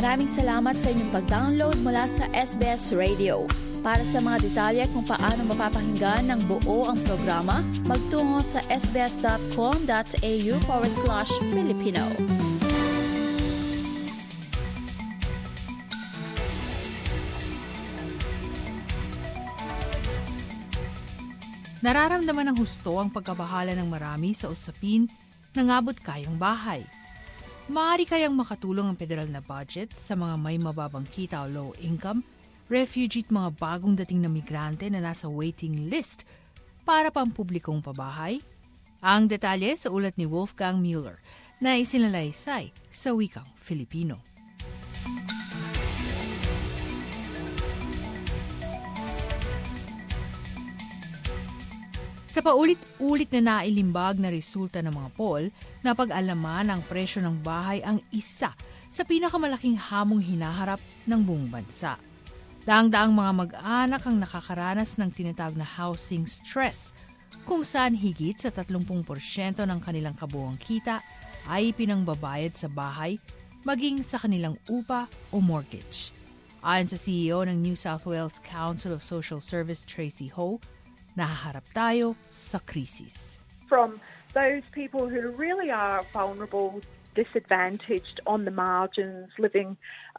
Maraming salamat sa inyong pag-download mula sa SBS Radio. Para sa mga detalye kung paano mapapakinggan ng buo ang programa, magtungo sa sbs.com.au/Filipino. Nararamdaman ng husto ang pagkabahala ng marami sa usapin ng abot kayang bahay. Maaari kayang makatulong ang federal na budget sa mga may mababang kita o low income, refugee at mga bagong dating na migrante na nasa waiting list para pampublikong pabahay? Ang detalye sa ulat ni Wolfgang Mueller na isinalaysay sa wikang Filipino. Sa paulit-ulit na nailimbag na resulta ng mga poll, napag-alaman ang presyo ng bahay ang isa sa pinakamalaking hamong hinaharap ng buong bansa. Daang-daang mga mag-anak ang nakakaranas ng tinatawag na housing stress, kung saan higit sa 30% ng kanilang kabuuang kita ay pinangbabayad sa bahay, maging sa kanilang upa o mortgage. Ayon sa CEO ng New South Wales Council of Social Service, Tracy Ho, nahaharap tayo sa krisis. From those people who really are vulnerable, disadvantaged, on the margins, living,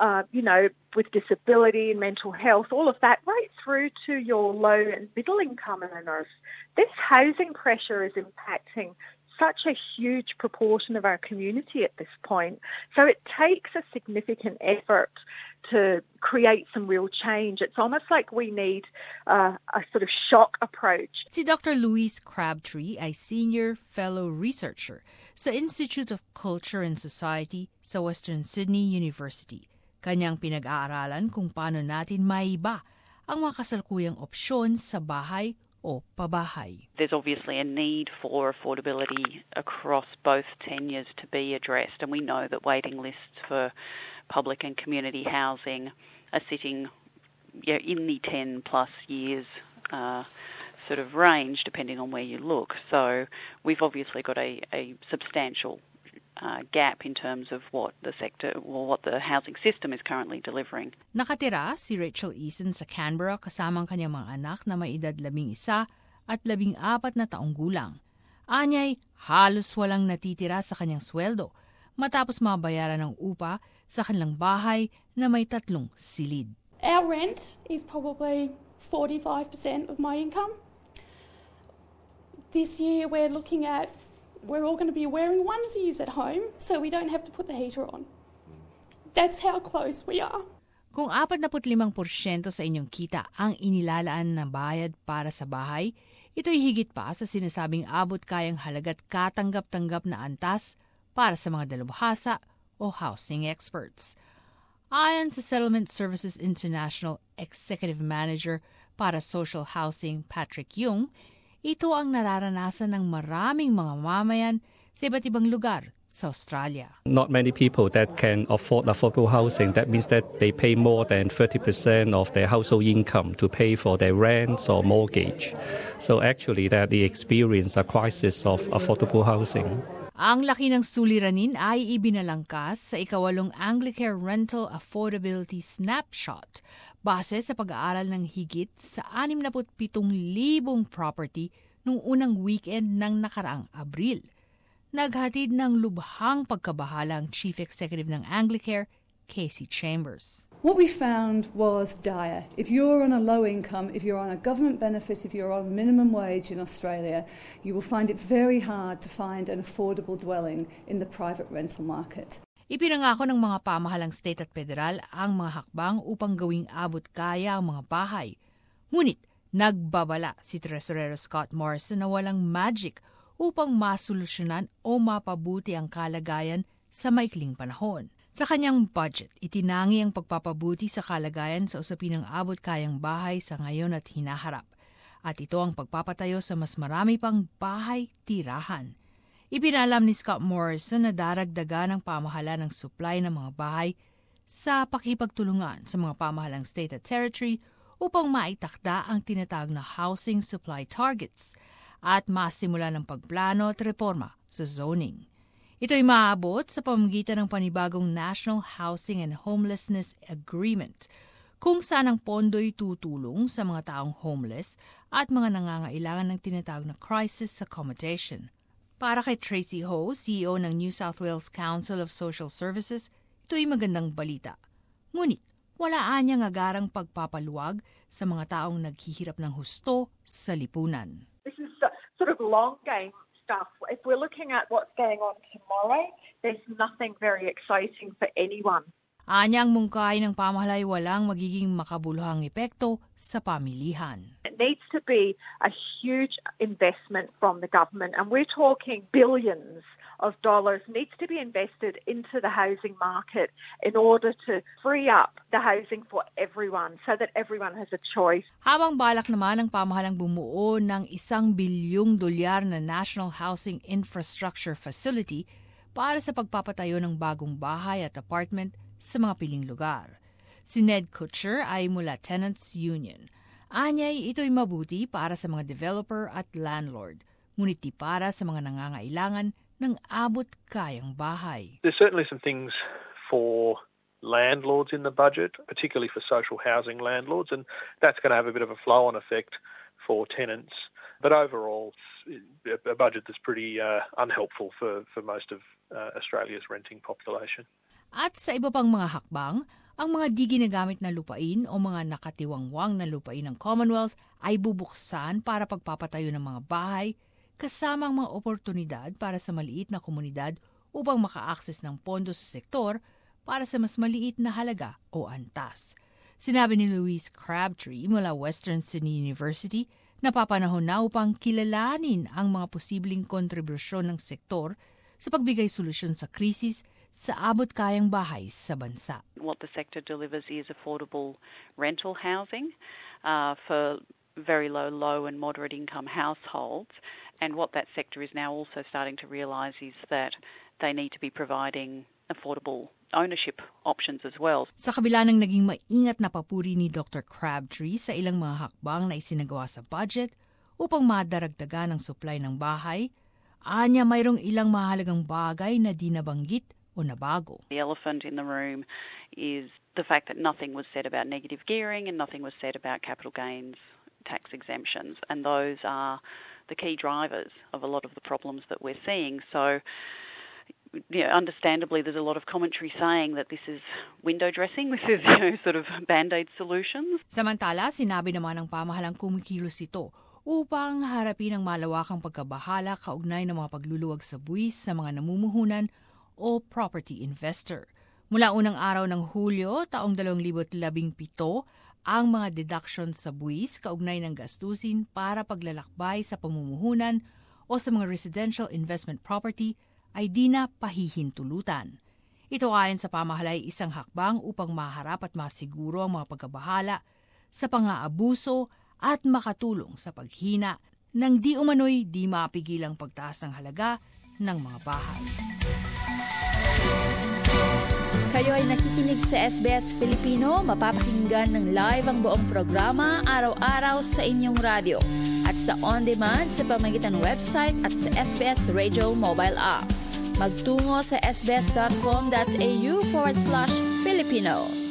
with disability and mental health, all of that, right through to your low and middle income earners. This housing pressure is impacting such a huge proportion of our community at this point. So it takes a significant effort to create some real change. It's almost like we need a sort of shock approach. Si Dr. Louise Crabtree ay Senior Fellow Researcher sa Institute of Culture and Society sa Western Sydney University. Kanyang pinag-aaralan kung paano natin maiba ang mga kasalukuyang opsyon sa bahay o pabahay. There's obviously a need for affordability across both tenures to be addressed, and we know that waiting lists for public and community housing are sitting in the 10 plus years sort of range, depending on where you look. So we've obviously got a substantial gap in terms of what the sector or what the housing system is currently delivering. Nakatira si Rachel Eason sa Canberra kasamang kanyang mga anak na may edad 11 at 14 na taong gulang. Anyay, halos walang natitira sa kanyang sweldo matapos mabayaran ng upa sa kanilang bahay na may 3 silid. Our rent is probably 45% of my income. This year we're all going to be wearing onesies at home so we don't have to put the heater on. That's how close we are. Kung 45% sa inyong kita ang inilalaan na bayad para sa bahay, ito'y higit pa sa sinasabing abot kayang halagat katanggap-tanggap na antas para sa mga dalubhasa o housing experts. Ayon sa Settlement Services International Executive Manager para Social Housing, Patrick Yung, ito ang nararanasan ng maraming mga mamayan sa iba't ibang lugar sa Australia. Not many people that can afford affordable housing. That means that they pay more than 30% of their household income to pay for their rent or mortgage. So actually that they experience a crisis of affordable housing. Ang laki ng suliranin ay ibinalangkas sa 8th Anglicare Rental Affordability Snapshot base sa pag-aaral ng higit sa 67,000 property noong unang weekend ng nakaraang Abril. Naghatid ng lubhang pagkabahala ang Chief Executive ng Anglicare, Casey Chambers. What we found was dire. If you're on a low income, if you're on a government benefit, if you're on minimum wage in Australia, you will find it very hard to find an affordable dwelling in the private rental market. Ipinangako ng mga pamahalang state at federal ang mga hakbang upang gawing abot kaya ang mga bahay. Ngunit nagbabala si Treasurer Scott Morrison na walang magic upang masolusyonan o mapabuti ang kalagayan sa maikling panahon. Sa kanyang budget, itinangi ang pagpapabuti sa kalagayan sa usapin ng abot kayang bahay sa ngayon at hinaharap. At ito ang pagpapatayo sa mas marami pang bahay-tirahan. Ipinalam ni Scott Morrison na daragdagan ang pamahalaan ng supply ng mga bahay sa pakipagtulungan sa mga pamahalang state at territory upang maitakda ang tinatawag na housing supply targets at masimula ng pagplano at reforma sa zoning. Ito'y maaabot sa pamamagitan ng panibagong National Housing and Homelessness Agreement, kung saan ang pondo'y tutulong sa mga taong homeless at mga nangangailangan ng tinatawag na crisis accommodation. Para kay Tracy Ho, CEO ng New South Wales Council of Social Services, ito'y magandang balita. Ngunit, wala anyang agarang pagpapaluwag sa mga taong naghihirap ng husto sa lipunan. This is sort of long game stuff. If we're looking at what's going on tomorrow, there's nothing very exciting for anyone. Anyang mungkahi ng pamahalaan ay walang magiging makabuluhang epekto sa pamilihan. It needs to be a huge investment from the government, and we're talking billions of dollars needs to be invested into the housing market in order to free up the housing for everyone so that everyone has a choice. Habang balak naman ng pamahalang bumuo ng $1 bilyong na National Housing Infrastructure Facility para sa pagpapatayo ng bagong bahay at apartment sa mga piling lugar. Si Ned Kutcher ay mula Tenants Union. Anyay, ito'y mabuti para sa mga developer at landlord, ngunit di para sa mga nangangailangan ng abot-kayang bahay. There's certainly some things for landlords in the budget, particularly for social housing landlords, and that's going to have a bit of a flow-on effect for tenants. But overall, a budget that's pretty unhelpful for most of Australia's renting population. At sa iba pang mga hakbang, ang mga di ginagamit na lupain o mga nakatiwangwang na lupain ng Commonwealth ay bubuksan para pagpapatayo ng mga bahay, kasama ang mga oportunidad para sa maliit na komunidad upang maka-access ng pondo sa sektor para sa mas maliit na halaga o antas. Sinabi ni Louise Crabtree mula Western Sydney University na papanahon na upang kilalanin ang mga posibleng kontribusyon ng sektor sa pagbigay solusyon sa krisis sa abot-kayang bahay sa bansa. What the sector delivers is affordable rental housing for very low and moderate income households. And what that sector is now also starting to realise is that they need to be providing affordable ownership options as well. Sa kabila ng naging maingat na papuri ni Dr. Crabtree sa ilang mga hakbang na isinagawa sa budget upang madaragdagan ang supply ng bahay, anya mayroong ilang mahalagang bagay na di nabanggit o nabago. The elephant in the room is the fact that nothing was said about negative gearing and nothing was said about capital gains tax exemptions, and those are the key drivers of a lot of the problems that we're seeing. So, understandably, there's a lot of commentary saying that this is window dressing, this is sort of band-aid solutions. Samantala, sinabi naman ng pamahalang kumikilos ito upang harapin ang malawakang pagkabahala kaugnay ng mga pagluluwag sa buwis sa mga namumuhunan o property investor. Mula unang araw ng Hulyo, taong 2017, ang mga deductions sa buwis kaugnay ng gastusin para paglalakbay sa pamumuhunan o sa mga residential investment property ay di na pahihintulutan. Ito ayon sa pamahalaan ay isang hakbang upang maharap at masiguro ang mga pagkabahala sa pang-aabuso at makatulong sa paghina ng di umano'y di mapigilang pagtaas ng halaga ng mga bahay. Kayo ay nakikinig sa SBS Filipino, mapapakinggan ng live ang buong programa araw-araw sa inyong radyo at sa on-demand sa pamamagitan ng website at sa SBS Radio mobile app. Magtungo sa sbs.com.au/Filipino.